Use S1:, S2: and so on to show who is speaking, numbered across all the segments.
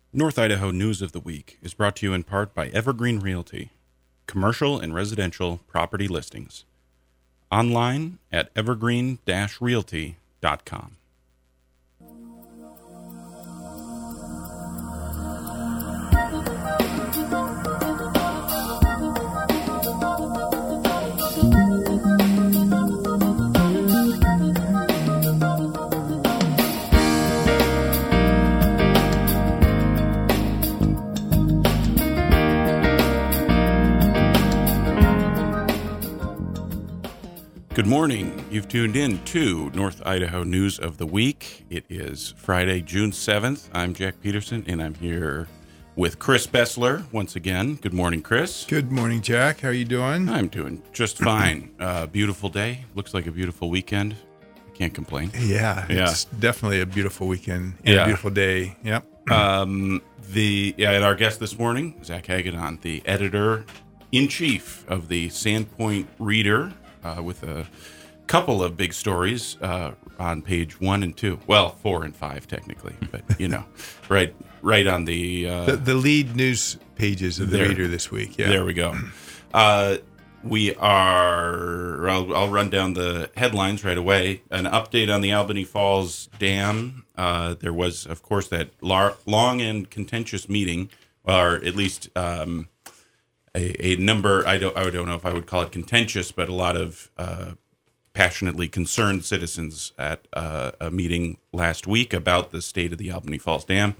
S1: North Idaho News of the Week is brought to you in part by Evergreen Realty, commercial and residential property listings. Online at evergreen-realty.com. Good morning. You've tuned in to North Idaho News of the Week. It is Friday, June 7th. I'm Jack Peterson, and I'm here with Chris Bessler once again. Good morning, Chris.
S2: Good morning, Jack. How are you doing?
S1: I'm doing just fine. Beautiful day. Looks like a beautiful weekend. I can't complain.
S2: Yeah, it's definitely a beautiful weekend and a beautiful day. Yep.
S1: And our guest this morning, Zach Hagedorn, the editor-in-chief of the Sandpoint Reader, with a couple of big stories on page 1 and 2. Well, 4 and 5 technically, but right on the
S2: lead news pages of the Reader this week. Yeah,
S1: there we go. I'll run down the headlines right away. An update on the Albany Falls Dam. There was, of course, that long and contentious meeting, or at least a number. I don't know if I would call it contentious, but a lot of passionately concerned citizens at a meeting last week about the state of the Albany Falls Dam.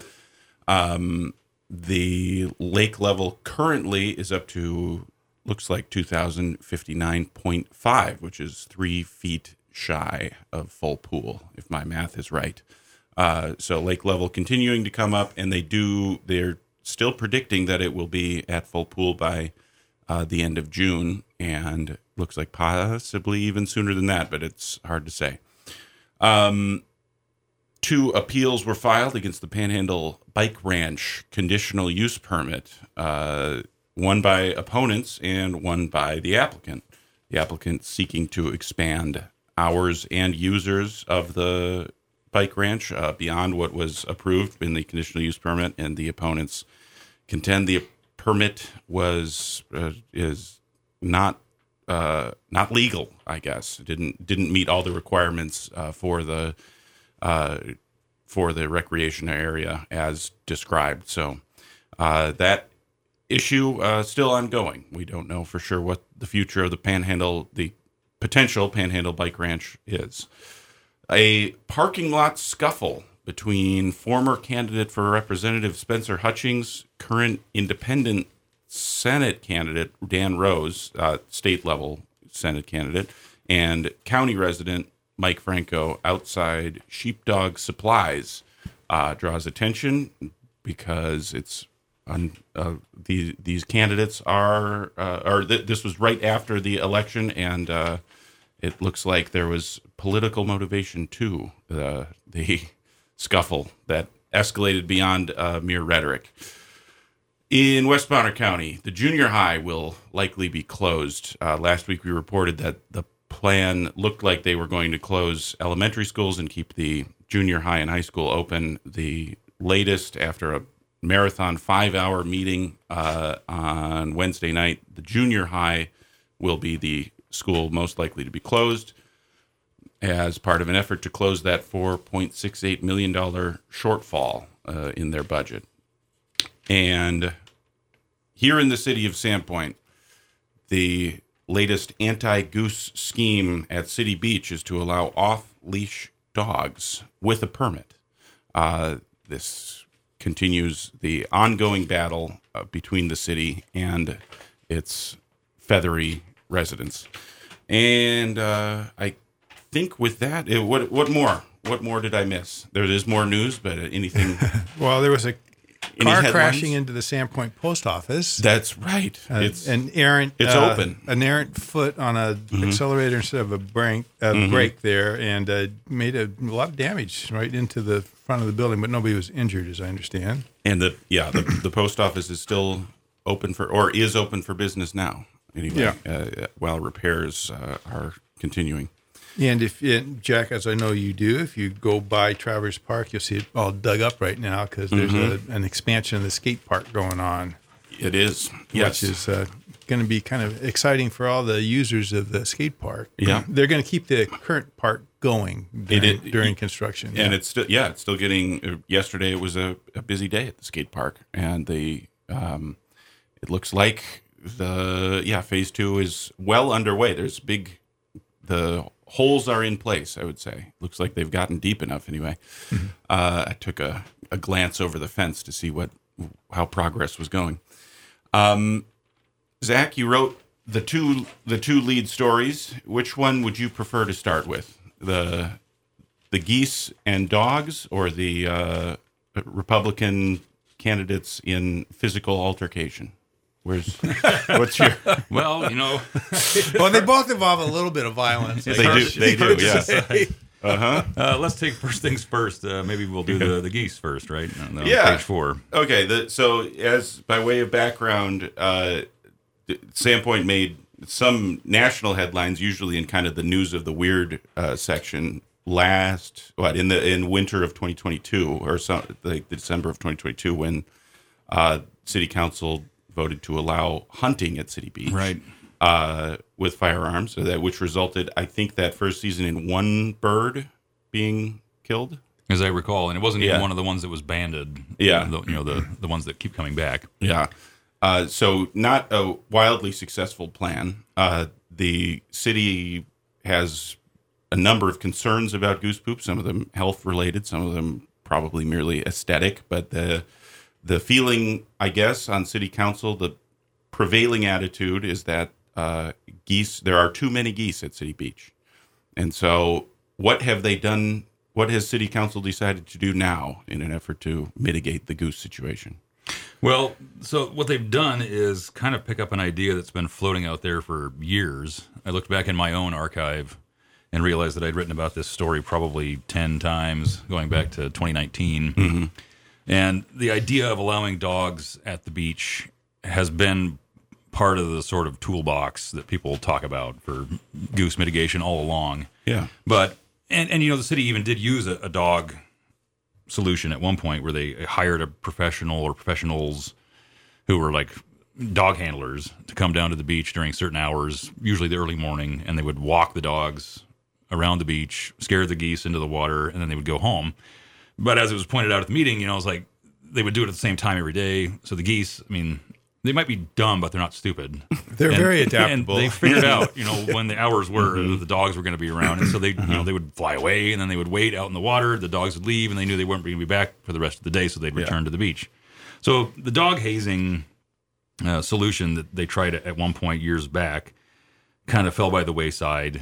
S1: The lake level currently is up to, looks like 2,059.5, which is 3 feet shy of full pool, if my math is right. So lake level continuing to come up, and they're still predicting that it will be at full pool by the end of June, and looks like possibly even sooner than that, but it's hard to say. 2 appeals were filed against the Panhandle Bike Ranch conditional use permit, one by opponents and one by the applicant. The applicant seeking to expand hours and users of the bike ranch beyond what was approved in the conditional use permit, and the opponents contend the permit is not legal. I guess it didn't meet all the requirements for the recreation area as described. So that issue still ongoing. We don't know for sure what the future of the potential Panhandle Bike Ranch is. A parking lot scuffle between former candidate for Representative Spencer Hutchings, current independent Senate candidate Dan Rose, state-level Senate candidate, and county resident Mike Franco outside Sheepdog Supplies draws attention because it's these candidates this was right after the election, and it looks like there was political motivation to the scuffle that escalated beyond mere rhetoric. In West Bonner County, the junior high will likely be closed. Last week we reported that the plan looked like they were going to close elementary schools and keep the junior high and high school open. The latest, after a marathon 5-hour meeting on Wednesday night, the junior high will be the school most likely to be closed as part of an effort to close that $4.68 million shortfall in their budget. And here in the city of Sandpoint, the latest anti-goose scheme at City Beach is to allow off-leash dogs with a permit. This continues the ongoing battle between the city and its feathery residents. And I think with that, what more? What more did I miss? There is more news, but anything?
S2: Well, there was a car crashing into the Sandpoint post office.
S1: That's right.
S2: It's
S1: open.
S2: An errant foot on a accelerator instead of a brake there, and made a lot of damage right into the front of the building. But nobody was injured, as I understand.
S1: And the post office is still open is open for business now. Anyway, while repairs are continuing.
S2: And Jack, as I know you do, if you go by Traverse Park, you'll see it all dug up right now because there's an expansion of the skate park going on.
S1: It is, yes.
S2: Which is going to be kind of exciting for all the users of the skate park.
S1: Yeah.
S2: They're going to keep the current park going during construction.
S1: And it's still getting, yesterday it was a busy day at the skate park, and it looks like phase 2 is well underway. The holes are in place, I would say. Looks like they've gotten deep enough anyway. Mm-hmm. I took a glance over the fence to see how progress was going. Zach, you wrote the two lead stories. Which one would you prefer to start with? The geese and dogs, or the Republican candidates in physical altercation? What's your?
S3: Well,
S2: well, they both involve a little bit of violence.
S1: They do. Yes.
S3: Let's take first things first. Maybe we'll do the geese first, right? On page 4.
S1: Okay. So, as by way of background, Sandpoint made some national headlines, usually in kind of the news of the weird section. In winter of 2022, or the December of 2022, when City Council voted to allow hunting at City Beach,
S3: right,
S1: with firearms, which resulted, I think, that first season in one bird being killed,
S3: as I recall, and it wasn't even one of the ones that was banded.
S1: Yeah,
S3: the ones that keep coming back.
S1: Yeah, so not a wildly successful plan. The city has a number of concerns about goose poop. Some of them health related, some of them probably merely aesthetic, but the feeling, I guess, on city council, the prevailing attitude is that there are too many geese at City Beach. And so what have they done? What has city council decided to do now in an effort to mitigate the goose situation?
S3: Well, so what they've done is kind of pick up an idea that's been floating out there for years. I looked back in my own archive and realized that I'd written about this story probably 10 times going back to 2019. Mm-hmm. And the idea of allowing dogs at the beach has been part of the sort of toolbox that people talk about for goose mitigation all along.
S1: Yeah.
S3: But, and the city even did use a dog solution at one point where they hired a professional or professionals who were like dog handlers to come down to the beach during certain hours, usually the early morning, and they would walk the dogs around the beach, scare the geese into the water, and then they would go home. But as it was pointed out at the meeting, it was like they would do it at the same time every day. So the geese, they might be dumb, but they're not stupid.
S2: They're very adaptable.
S3: And they figured out, when the hours were, the dogs were going to be around. And so they would fly away, and then they would wait out in the water. The dogs would leave, and they knew they weren't going to be back for the rest of the day, so they'd return to the beach. So the dog hazing solution that they tried at one point years back kind of fell by the wayside.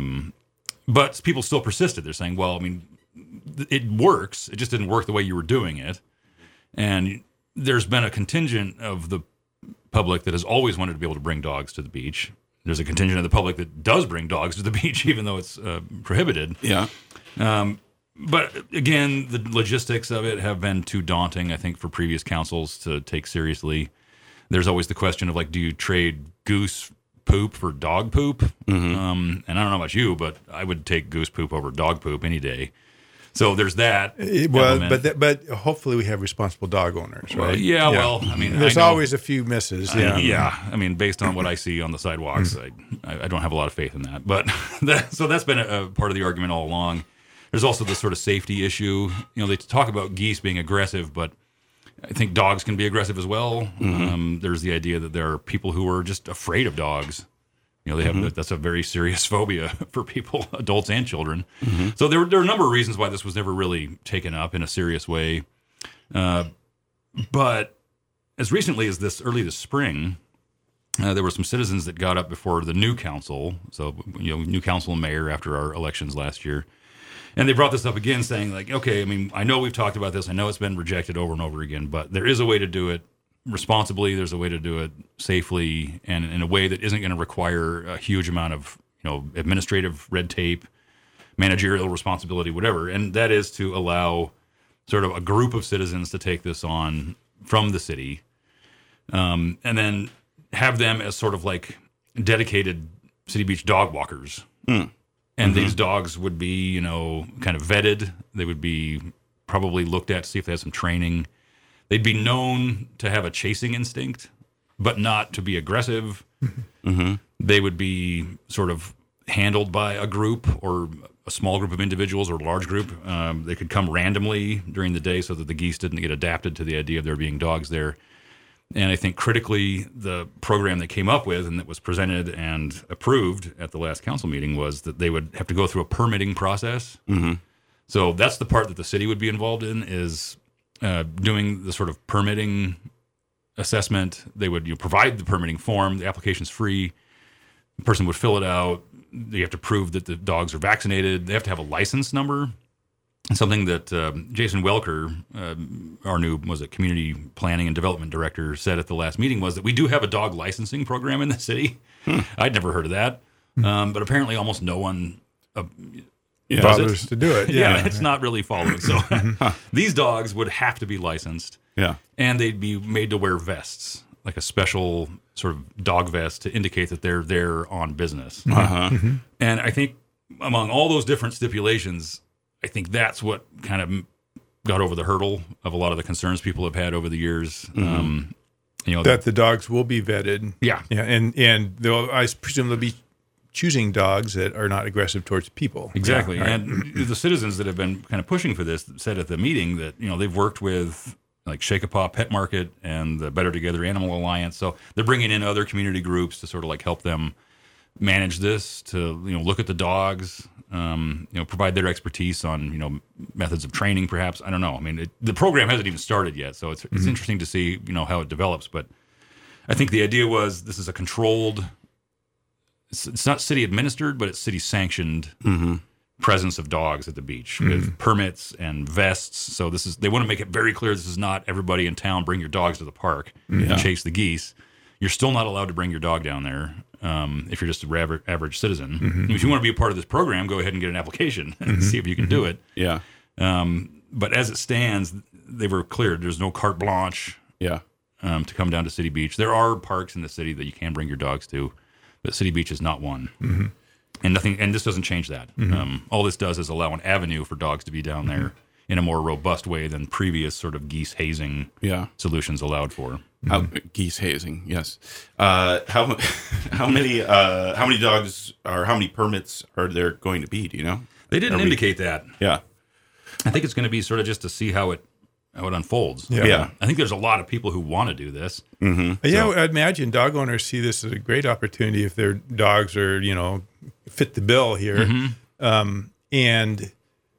S3: But people still persisted. They're saying, well, it works. It just didn't work the way you were doing it. And there's been a contingent of the public that has always wanted to be able to bring dogs to the beach. There's a contingent of the public that does bring dogs to the beach, even though it's prohibited.
S1: Yeah.
S3: But again, the logistics of it have been too daunting, I think, for previous councils to take seriously. There's always the question of, do you trade goose poop for dog poop? Mm-hmm. And I don't know about you, but I would take goose poop over dog poop any day. So there's that.
S2: But hopefully we have responsible dog owners, right?
S3: Well,
S2: there's always a few misses.
S3: Based on what I see on the sidewalks, I don't have a lot of faith in that. But so that's been a part of the argument all along. There's also the sort of safety issue. They talk about geese being aggressive, but I think dogs can be aggressive as well. Mm-hmm. There's the idea that there are people who are just afraid of dogs. They have that's a very serious phobia for people, adults and children. Mm-hmm. So there are a number of reasons why this was never really taken up in a serious way. But as recently as early this spring, there were some citizens that got up before the new council. So new council and mayor after our elections last year. And they brought this up again saying okay, I know we've talked about this. I know it's been rejected over and over again, but there is a way to do it responsibly. There's a way to do it safely and in a way that isn't going to require a huge amount of administrative red tape, managerial responsibility, whatever. And that is to allow sort of a group of citizens to take this on from the city, and then have them as sort of dedicated City Beach dog walkers. And these dogs would be, you know, kind of vetted. They would be probably looked at to see if they had some training. They'd be known to have a chasing instinct, but not to be aggressive. They would be sort of handled by a group or a small group of individuals or a large group. They could come randomly during the day so that the geese didn't get adapted to the idea of there being dogs there. And I think critically, the program they came up with and that was presented and approved at the last council meeting was that they would have to go through a permitting process. So that's the part that the city would be involved in, is doing the sort of permitting assessment. They would provide the permitting form. The application's free. The person would fill it out. They have to prove that the dogs are vaccinated. They have to have a license number. Something that Jason Welker, our new community planning and development director, said at the last meeting was that we do have a dog licensing program in the city. I'd never heard of that, but apparently almost no one
S2: bothers to do it.
S3: Yeah, it's not really followed. So these dogs would have to be licensed.
S1: Yeah,
S3: and they'd be made to wear vests, like a special sort of dog vest to indicate that they're there on business. And I think among all those different stipulations, I think that's what kind of got over the hurdle of a lot of the concerns people have had over the years. You know,
S2: that the dogs will be vetted.
S3: Yeah,
S2: and I presume they'll be choosing dogs that are not aggressive towards people.
S3: Exactly.
S2: Yeah, right.
S3: And the citizens that have been kind of pushing for this said at the meeting that, you know, they've worked with like Shake a Paw Pet Market and the Better Together Animal Alliance. So they're bringing in other community groups to sort of like help them manage this, to, you know, look at the dogs, you know, provide their expertise on, you know, methods of training, perhaps. I don't know. I mean, the program hasn't even started yet, so it's interesting to see, you know, how it develops. But I think the idea was this is a controlled, it's not city administered, but it's city sanctioned presence of dogs at the beach with permits and vests. So they want to make it very clear this is not everybody in town bring your dogs to the park and chase the geese. You're still not allowed to bring your dog down there if you're just an average citizen. If you want to be a part of this program, go ahead and get an application and see if you can do it.
S1: Yeah.
S3: But as it stands, they were clear. There's no carte blanche
S1: Yeah.
S3: to come down to City Beach. There are parks in the city that you can bring your dogs to, but City Beach is not one. And this doesn't change that. All this does is allow an avenue for dogs to be down there in a more robust way than previous sort of geese hazing solutions allowed for.
S1: Geese hazing, yes. How many dogs or how many permits are there going to be? Do you know?
S3: They didn't indicate that.
S1: Yeah,
S3: I think it's going to be sort of just to see how it unfolds.
S1: Yeah.
S3: I think there's a lot of people who want to do this.
S2: Yeah, I'd imagine dog owners see this as a great opportunity if their dogs are, you know, fit the bill here, and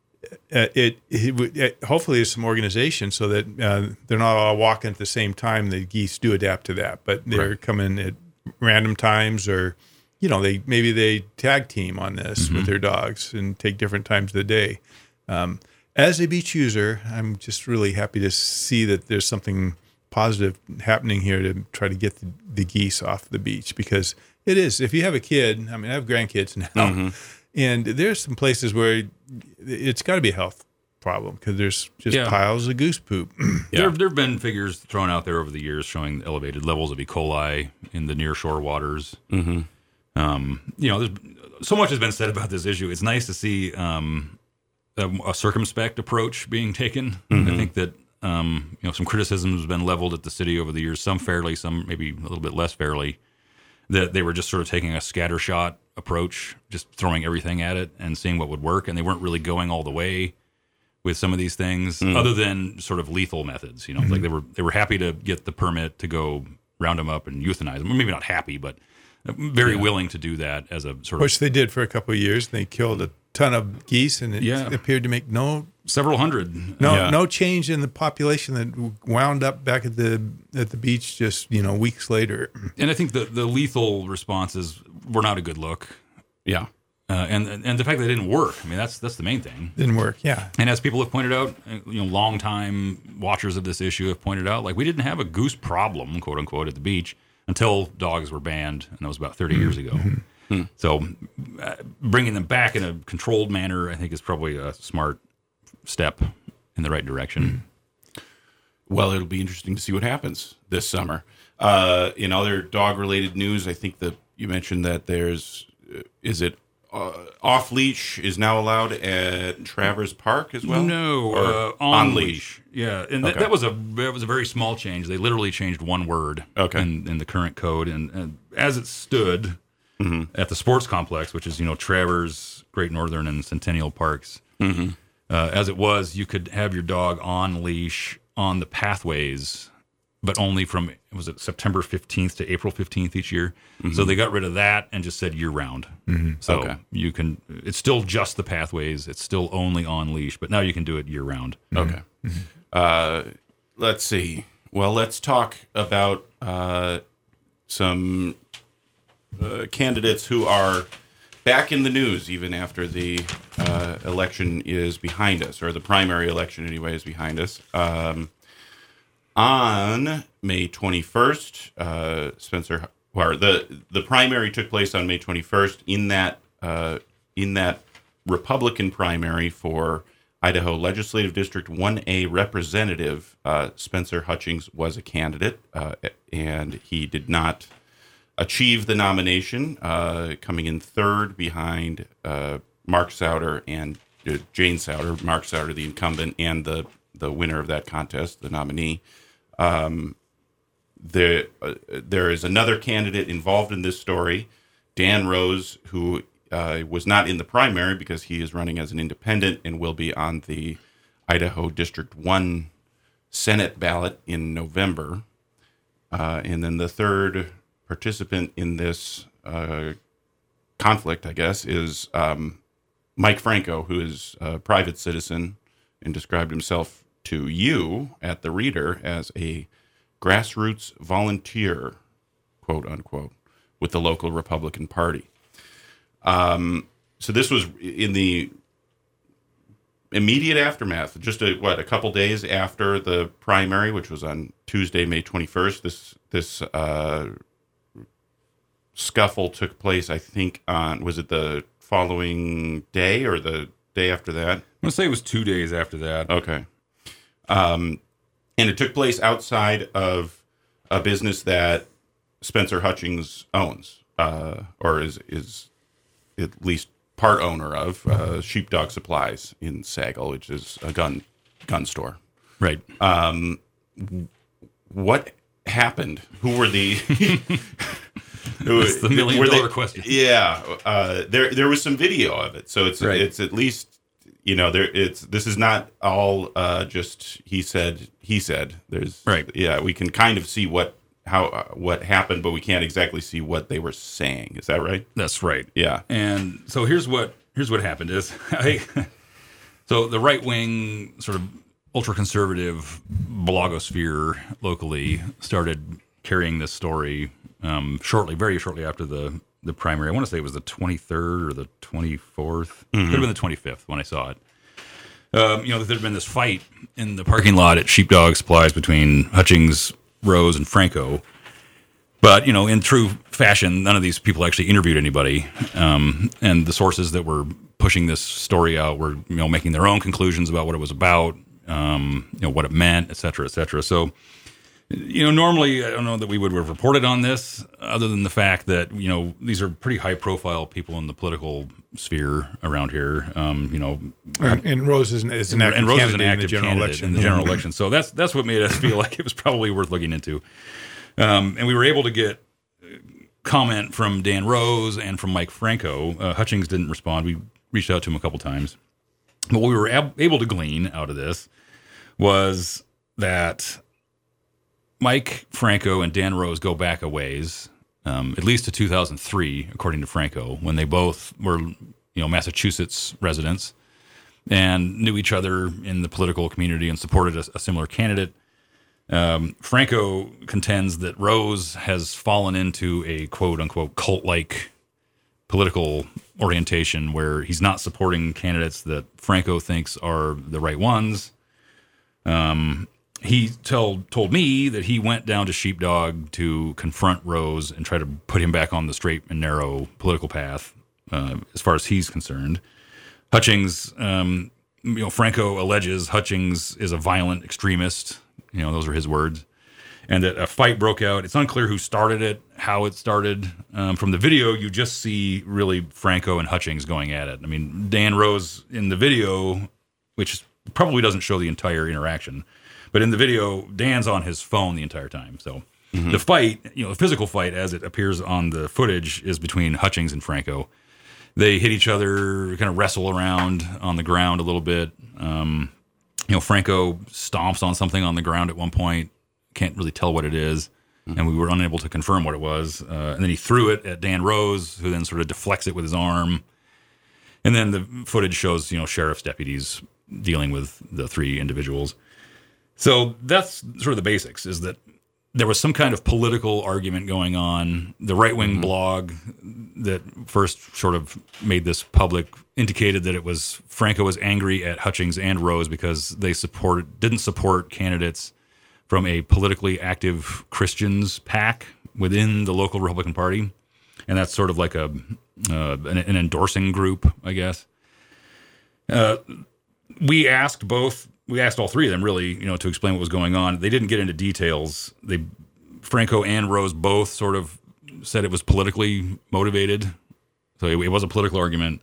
S2: it hopefully there's some organization so that they're not all walking at the same time. The geese do adapt to that, but they're coming at random times, or you know, they tag team on this with their dogs and take different times of the day. As a beach user, I'm just really happy to see that there's something positive happening here to try to get the geese off the beach, because it is. If you have a kid, I mean, I have grandkids now, and there's some places where it's got to be a health problem because there's just piles of goose poop.
S3: There have been figures thrown out there over the years showing elevated levels of E. coli in the nearshore waters. You know, there's so much has been said about this issue. It's nice to see a circumspect approach being taken. I think that you know, some criticism has been leveled at the city over the years, some fairly, some maybe a little bit less fairly, that they were just sort of taking a scattershot approach, just throwing everything at it and seeing what would work, and they weren't really going all the way with some of these things, other than sort of lethal methods. You know, like they were happy to get the permit to go round them up and euthanize them. Maybe not happy, but very willing to do that as a sort of...
S2: Which they did for a couple of years. They killed a ton of geese, and it appeared to make
S3: several hundred.
S2: No change in the population that wound up back at the beach just, you know, weeks later.
S3: And I think the lethal responses were not a good look.
S1: Yeah.
S3: And the fact that it didn't work. I mean, that's the main thing.
S2: Didn't work, yeah.
S3: And as people have pointed out, you know, longtime watchers of this issue have pointed out, like, we didn't have a goose problem, quote unquote, at the beach until dogs were banned, and that was about 30 years ago. So bringing them back in a controlled manner, I think, is probably a smart step in the right direction.
S1: Well, it'll be interesting to see what happens this summer. In other dog-related news, I think that you mentioned that there's, is it off leash is now allowed at Travers Park as well.
S3: No,
S1: Or
S3: on leash. Yeah, and
S1: Okay.
S3: that was a very small change. They literally changed one word in the current code, and as it stood at the sports complex, which is Travers, Great Northern, and Centennial Parks. As it was, you could have your dog on leash on the pathways, but only from September 15th to April 15th each year. So they got rid of that and just said year round. So you can. It's still just the pathways. It's still only on leash, but now you can do it year round.
S1: Okay. Let's see. Well, let's talk about some candidates who are back in the news even after the election is behind us, or the primary election anyway is behind us. On May 21st, Spencer, or the primary took place on May 21st. In that Republican primary for Idaho Legislative District 1A representative, Spencer Hutchings was a candidate, and he did not achieve the nomination, coming in third behind Mark Souter and Jane Souter. Mark Souter, the incumbent, and the winner of that contest, the nominee. There is another candidate involved in this story, Dan Rose, who was not in the primary because he is running as an independent and will be on the Idaho District 1 Senate ballot in November. And then the third participant in this conflict, I guess, is Mike Franco, who is a private citizen and described himself to you at the Reader as a grassroots volunteer, quote unquote, with the local Republican Party. So this was in the immediate aftermath, just a couple days after the primary, which was on Tuesday, May 21st. This scuffle took place, I think, was it the following day or the day after that?
S3: I'm going to say it was 2 days after that.
S1: Okay. And it took place outside of a business that Spencer Hutchings owns, or is at least part owner of, Sheepdog Supplies in Sagal, which is a gun store.
S3: Right.
S1: What happened? Who were the...
S3: That's the $1 million question.
S1: Yeah. There was some video of it, so it's at least... this is not all just he said. There's we can kind of see what happened, but we can't exactly see what they were saying. Is that right?
S3: That's right.
S1: Yeah.
S3: And so here's what happened is so the right wing sort of ultra conservative blogosphere locally started carrying this story very shortly after the primary. I want to say it was the 23rd or the 24th. Could have been the 25th when I saw it. That there had been this fight in the parking lot at Sheepdog Supplies between Hutchings, Rose, and Franco. But, in true fashion, none of these people actually interviewed anybody. And the sources that were pushing this story out were, making their own conclusions about what it was about, what it meant, et cetera, et cetera. So, normally I don't know that we would have reported on this, other than the fact that these are pretty high profile people in the political sphere around here.
S2: And Rose is an active candidate
S3: in the general election. So that's what made us feel like it was probably worth looking into. And we were able to get comment from Dan Rose and from Mike Franco. Hutchings didn't respond. We reached out to him a couple times, but what we were able to glean out of this was that Mike Franco and Dan Rose go back a ways, at least to 2003, according to Franco, when they both were, Massachusetts residents and knew each other in the political community and supported a similar candidate. Franco contends that Rose has fallen into a quote-unquote cult-like political orientation where he's not supporting candidates that Franco thinks are the right ones. He told me that he went down to Sheepdog to confront Rose and try to put him back on the straight and narrow political path, as far as he's concerned. Hutchings, Franco alleges Hutchings is a violent extremist. Those are his words. and that a fight broke out. It's unclear who started it, how it started. From the video, you just see really Franco and Hutchings going at it. I mean, Dan Rose in the video, which probably doesn't show the entire interaction, but in the video, Dan's on his phone the entire time. So the fight, the physical fight as it appears on the footage is between Hutchings and Franco. They hit each other, kind of wrestle around on the ground a little bit. Franco stomps on something on the ground at one point. Can't really tell what it is. And we were unable to confirm what it was. And then he threw it at Dan Rose, who then sort of deflects it with his arm. And then the footage shows, sheriff's deputies dealing with the three individuals. So that's sort of the basics, is that there was some kind of political argument going on. The right-wing blog that first sort of made this public indicated that it was Franco was angry at Hutchings and Rose because they didn't support candidates from a politically active Christians pack within the local Republican Party. And that's sort of like an endorsing group, I guess. We asked all three of them really, to explain what was going on. They didn't get into details. Franco and Rose both sort of said it was politically motivated. So it was a political argument.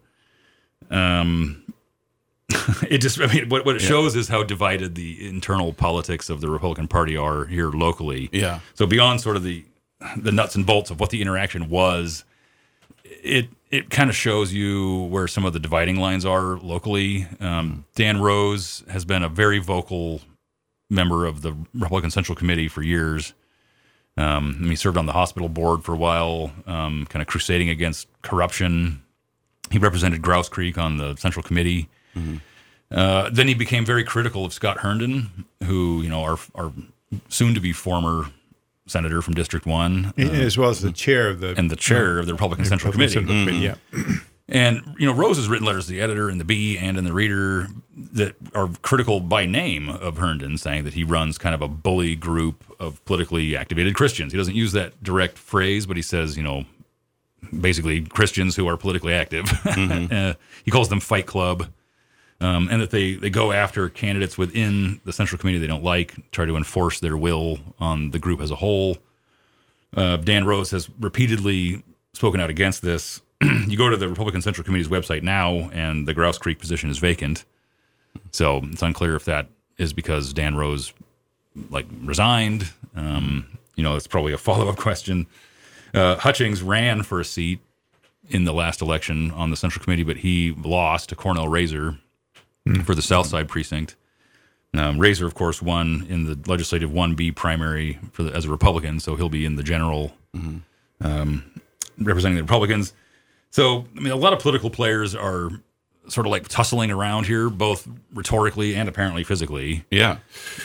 S3: What it shows is how divided the internal politics of the Republican Party are here locally.
S1: Yeah.
S3: So beyond sort of the nuts and bolts of what the interaction was, it kind of shows you where some of the dividing lines are locally. Dan Rose has been a very vocal member of the Republican Central Committee for years. He served on the hospital board for a while, kind of crusading against corruption. He represented Grouse Creek on the Central Committee. Then he became very critical of Scott Herndon, who, our soon-to-be former senator from District 1.
S2: As well as the chair of the
S3: Republican Central Committee.
S2: Yeah.
S3: And, Rose has written letters to the editor in the Bee and in the Reader that are critical by name of Herndon, saying that he runs kind of a bully group of politically activated Christians. He doesn't use that direct phrase, but he says, basically Christians who are politically active. He calls them Fight Club. And that they go after candidates within the Central Committee they don't like, try to enforce their will on the group as a whole. Dan Rose has repeatedly spoken out against this. You go to the Republican Central Committee's website now, and the Grouse Creek position is vacant. So it's unclear if that is because Dan Rose resigned. It's probably a follow-up question. Hutchings ran for a seat in the last election on the Central Committee, but he lost to Cornell Razor for the South Side precinct. Razor, of course, won in the Legislative 1B primary as a Republican, so he'll be in the general representing the Republicans. So, a lot of political players are sort of tussling around here, both rhetorically and apparently physically.
S1: Yeah.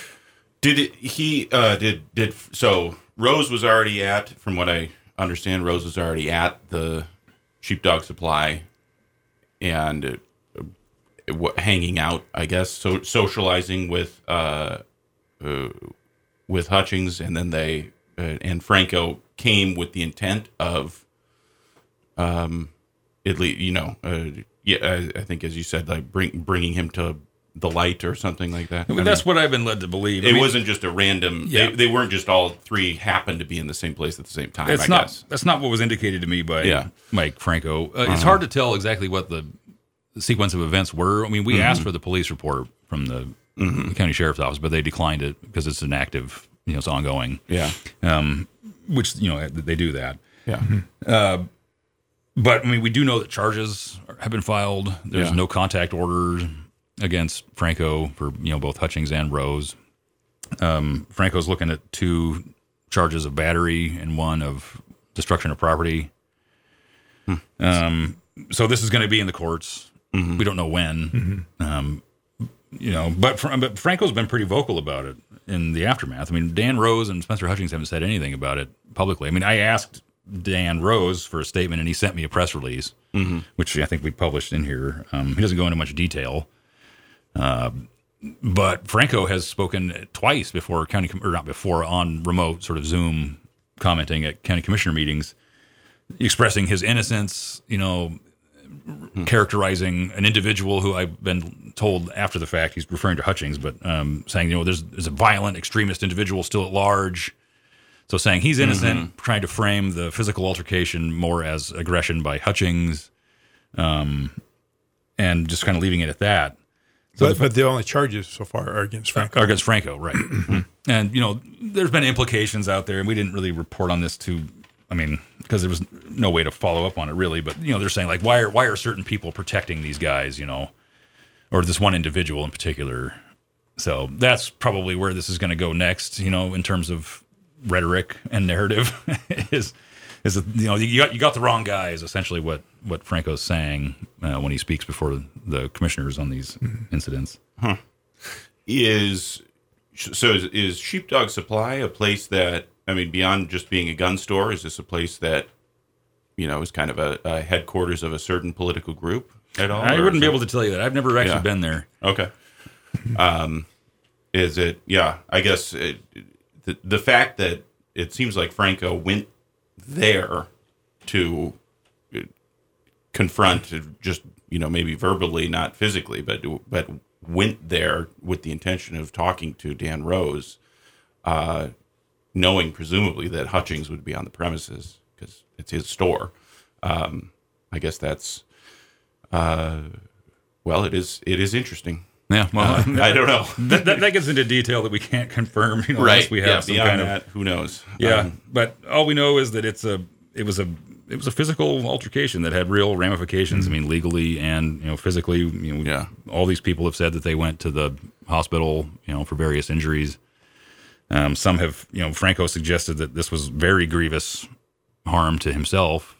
S1: So Rose was already from what I understand, Rose was already at the Sheepdog Supply and hanging out, I guess, socializing with Hutchings, and then and Franco came with the intent of, at least, I think as you said, bringing him to the light or something like that.
S3: That's what I've been led to believe.
S1: It wasn't just a random. Yeah. They weren't just all three happened to be in the same place at the same time.
S3: That's not what was indicated to me by Mike Franco. It's hard to tell exactly what the sequence of events were. We asked for the police report from the county sheriff's office, but they declined it because it's an active, it's ongoing.
S1: Yeah.
S3: Which, they do that.
S1: Yeah.
S3: But we do know that charges have been filed. There's no contact order against Franco for both Hutchings and Rose. Franco's looking at 2 charges of battery and 1 of destruction of property. So this is going to be in the courts. We don't know when. But Franco's been pretty vocal about it in the aftermath. Dan Rose and Spencer Hutchings haven't said anything about it publicly. I asked Dan Rose for a statement, and he sent me a press release, which I think we published in here. He doesn't go into much detail. But Franco has spoken twice before on remote sort of Zoom commenting at county commissioner meetings, expressing his innocence, characterizing an individual who I've been told after the fact, he's referring to Hutchings, but saying, there's a violent extremist individual still at large. So saying he's innocent, trying to frame the physical altercation more as aggression by Hutchings, and just kind of leaving it at that. So
S2: but the only charges so far are against Franco.
S3: Are against Franco, right. And, there's been implications out there, and we didn't really report on this because there was no way to follow up on it really, but, they're saying, like, why are certain people protecting these guys, or this one individual in particular? So that's probably where this is going to go next, in terms of rhetoric and narrative is you got the wrong guy is essentially what Franco's saying when he speaks before the commissioners on these incidents.
S1: Huh. Is Sheepdog Supply a place that, beyond just being a gun store, is this a place that, is kind of a headquarters of a certain political group at all?
S3: I wouldn't be able to tell you that. I've never actually been there.
S1: Okay. Is it, I guess the fact that it seems like Franco went there to confront, just, maybe verbally, not physically, but went there with the intention of talking to Dan Rose, knowing presumably that Hutchings would be on the premises because it's his store. I guess that's, it is interesting.
S3: Yeah, well,
S1: I don't know.
S3: that gets into detail that we can't confirm,
S1: right?
S3: Unless we have some kind of
S1: that, who knows?
S3: Yeah, but all we know is that it was a physical altercation that had real ramifications. Legally and physically. All these people have said that they went to the hospital, for various injuries. Some have, Franco suggested that this was very grievous harm to himself.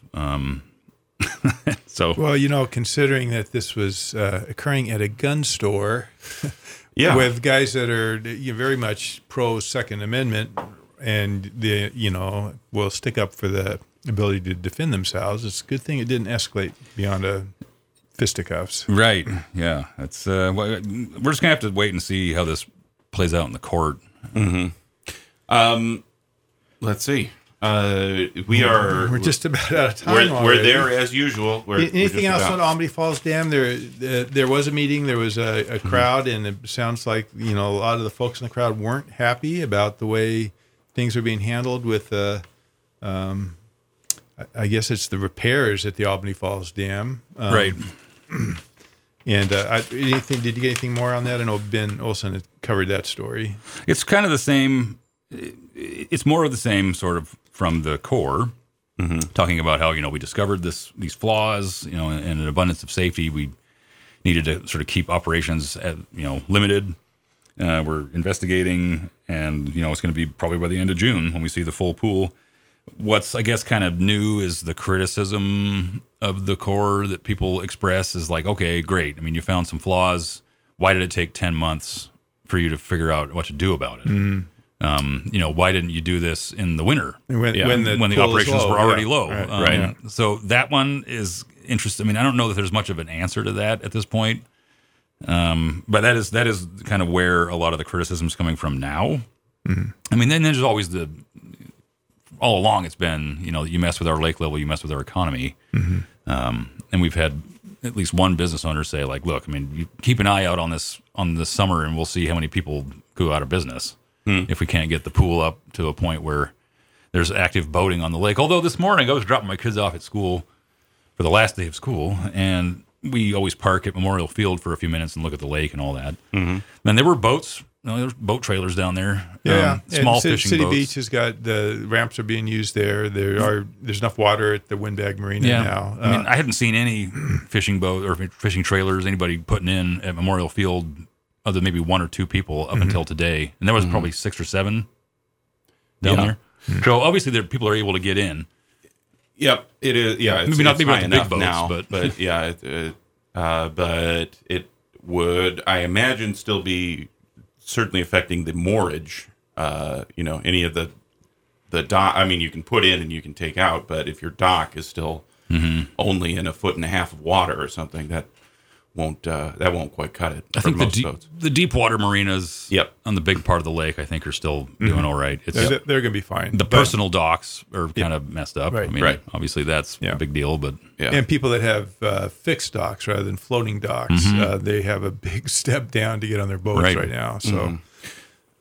S3: So,
S2: well, considering that this was occurring at a gun store, with guys that are very much pro Second Amendment, and will stick up for the ability to defend themselves. It's a good thing it didn't escalate beyond a fisticuffs.
S3: Right? Yeah. It's we're just gonna have to wait and see how this plays out in the court.
S1: Mm-hmm. Let's see. We're
S2: just about out of time.
S1: We're there as usual.
S2: Anything else on Albany Falls Dam? There was a meeting. There was a crowd, and it sounds like a lot of the folks in the crowd weren't happy about the way things are being handled with. I guess it's the repairs at the Albany Falls Dam,
S3: right?
S2: And did you get anything more on that? I know Ben Olson had covered that story.
S3: It's kind of the same. It's more of the same sort of from the Corps, talking about how we discovered these flaws, and an abundance of safety. We needed to sort of keep operations at limited. We're investigating, and it's going to be probably by the end of June when we see the full pool. What's, I guess, kind of new is the criticism of the Corps that people express is like, okay, great. You found some flaws. Why did it take 10 months for you to figure out what to do about it? Why didn't you do this in the winter when the operations were already low? Right. So that one is interesting. I don't know that there's much of an answer to that at this point. But that is kind of where a lot of the criticism is coming from now. Mm-hmm. Then there's always all along it's been, you mess with our lake level, you mess with our economy. Mm-hmm. And we've had at least one business owner say, like, look, you keep an eye out on this summer, and we'll see how many people go out of business if we can't get the pool up to a point where there's active boating on the lake. Although this morning I was dropping my kids off at school for the last day of school, and we always park at Memorial Field for a few minutes and look at the lake and all that. Mm-hmm. And there were boats. There's boat trailers down there. Small fishing
S2: City
S3: boats.
S2: Beach has got the ramps are being used there. There's enough water at the Windbag Marina now.
S3: I hadn't seen any fishing boat or fishing trailers, anybody putting in at Memorial Field, other than maybe one or two people up until today. And there was probably 6 or 7 down there. Mm-hmm. So obviously people are able to get in.
S1: Yep, it is. Yeah,
S3: maybe not the big boats
S1: now, but yeah, but it would, I imagine, still be certainly affecting the moorage. Any of the dock. You can put in and you can take out, but if your dock is still only in 1.5 feet of water or something, that won't quite cut it.
S3: I think the deep water marinas on the big part of the lake, I think, are still doing all right.
S2: They're going to be fine.
S3: The personal docks are kind of messed up.
S2: Right.
S3: Obviously that's a big deal, but
S2: and people that have fixed docks rather than floating docks, they have a big step down to get on their boats right now. So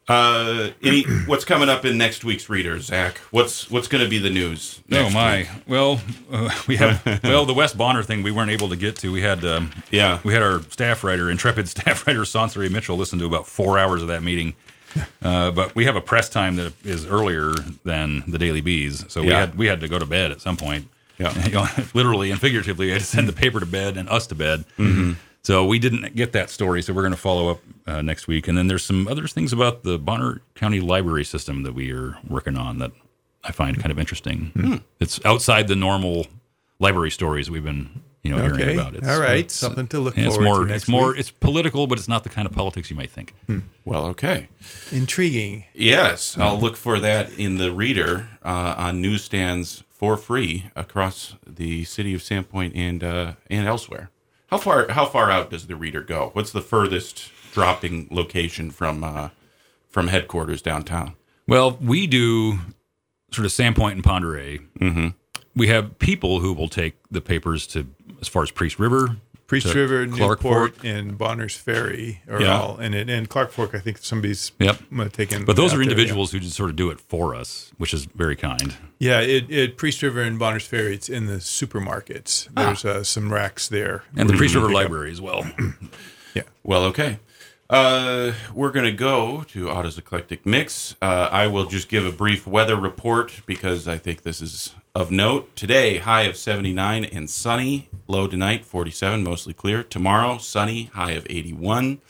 S1: What's coming up in next week's reader, Zach? What's going to be the news?
S3: Oh my! Well, we have the West Bonner thing we weren't able to get to. We had we had our staff writer, intrepid staff writer Sansari Mitchell, listen to about 4 hours of that meeting. But we have a press time that is earlier than the Daily Bees, so we had to go to bed at some point. Yeah, literally and figuratively, I had to send the paper to bed and us to bed. Mm-hmm. So we didn't get that story, so we're going to follow up next week. And then there's some other things about the Bonner County Library system that we are working on that I find kind of interesting. Mm-hmm. It's outside the normal library stories we've been hearing about.
S2: All right, something to look forward to next week.
S3: It's political, but it's not the kind of politics you might think.
S1: Well, okay.
S2: Intriguing.
S1: Yes, I'll look for that in the reader on newsstands for free across the city of Sandpoint and elsewhere. How far out does the reader go? What's the furthest dropping location from headquarters downtown?
S3: Well, we do sort of Sandpoint and Ponderay. Mm-hmm. We have people who will take the papers to as far as Priest River,
S2: Newport, and Bonner's Ferry are all, and Clark Fork. I think somebody's taken.
S3: But those are individuals who just sort of do it for us, which is very kind.
S2: Yeah, at Priest River and Bonner's Ferry, it's in the supermarkets. There's some racks there,
S3: and the Priest River Library as well.
S2: Yeah.
S1: Well, okay. We're going to go to Otto's Eclectic Mix. I will just give a brief weather report because I think this is of note. Today, high of 79 and sunny. Low tonight, 47, mostly clear. Tomorrow, sunny, high of 81.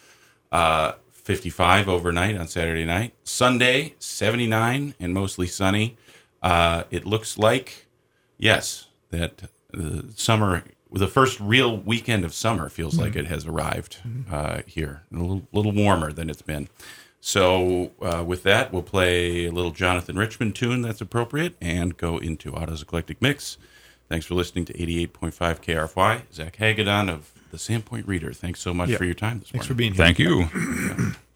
S1: 55 overnight on Saturday night. Sunday, 79 and mostly sunny. It looks like, yes, that summer, the first real weekend of summer feels like it has arrived here. A little warmer than it's been. So with that, we'll play a little Jonathan Richman tune that's appropriate and go into Otto's Eclectic Mix. Thanks for listening to 88.5 KRFY. Zach Hagedon of the Sandpoint Reader. Thanks so much for your time this morning.
S2: Thanks for being here.
S3: Thank you.